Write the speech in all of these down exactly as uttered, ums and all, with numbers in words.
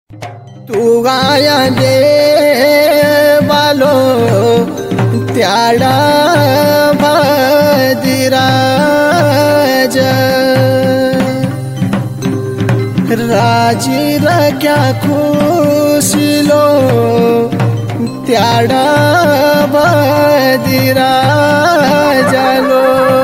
तू गाया देवालो त्याडा भदिराज राजी रक्या खुशिलो त्याडा भदिराजलो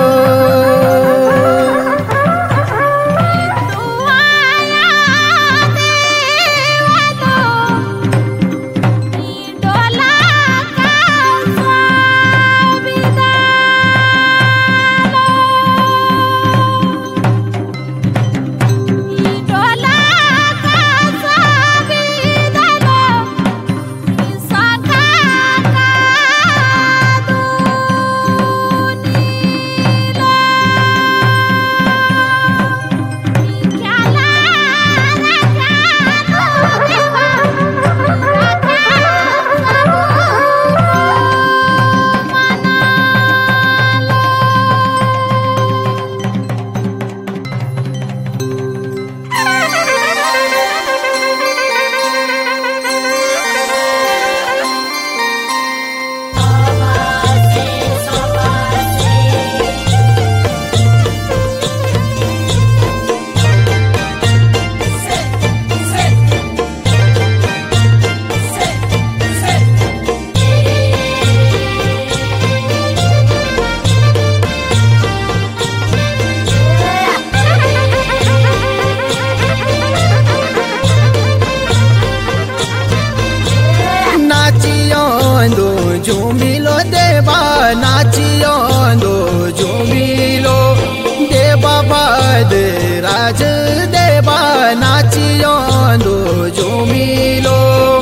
झूमिलो देवा नाचियो दो झूमिलो देवा भद्राज देवा नाचियो दो झूमिलो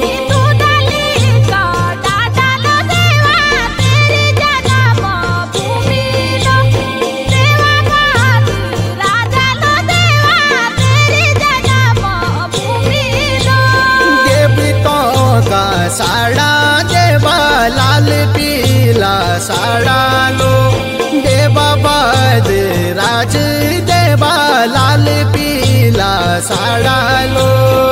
साड़ा देवा लाल पीला साड़ा लो देवा भद्राज देवा लाल पीला साड़ा लो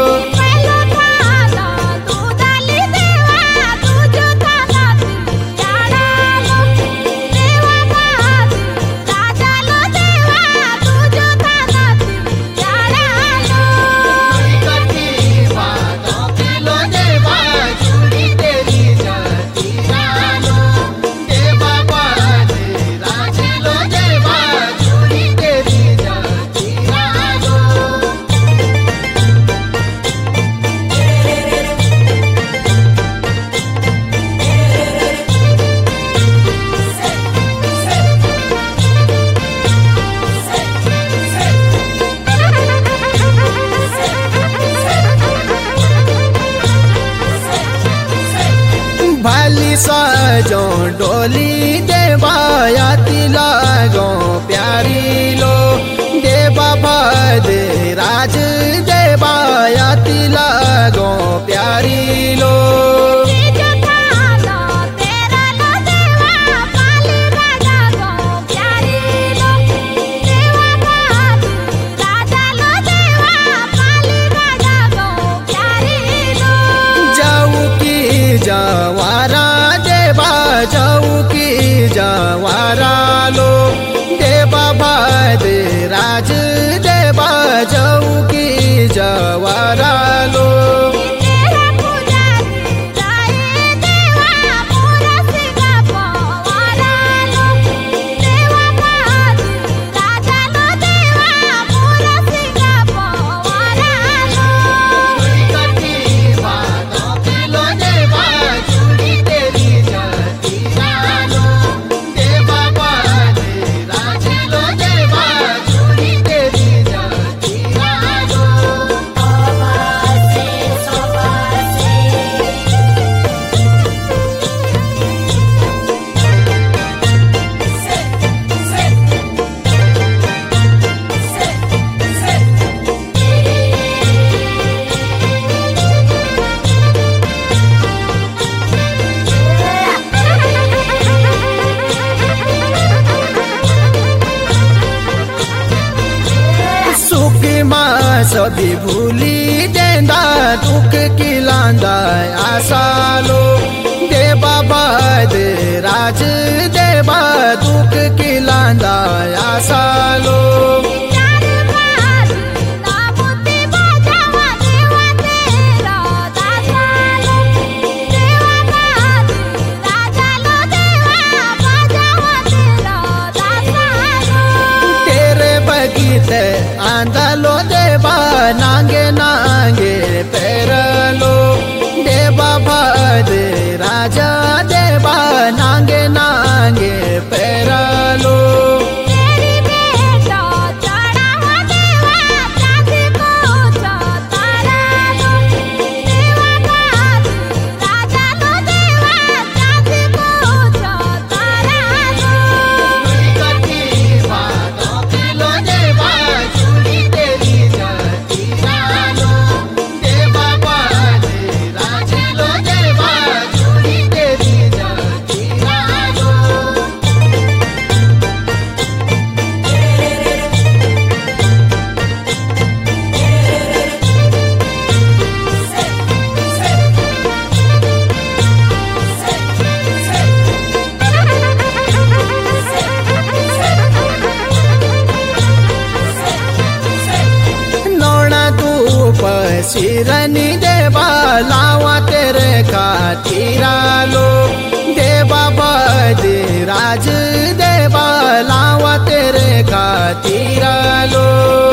भाली सजो डोली देवायाती लागो प्यारी लो देवा भद्राज देवायाती लागो प्यारी लो जवारा देवा जाऊ की जवारा लो देवा भद्राज देवा जाऊ की जवारा लो भी भूली देंदा दुख की लांदा आसालो दे बाबा दे राज देवा दुख की लांदा आसालो आंधलो देवा नांगे नांगे पेरलो देवा भादे राजा देवा नांगे नांगे पेरलो शिरनी देवा लावा तेरे खातीरा लो देवा बदे राज देवा लावा तेरे खातीरा लो।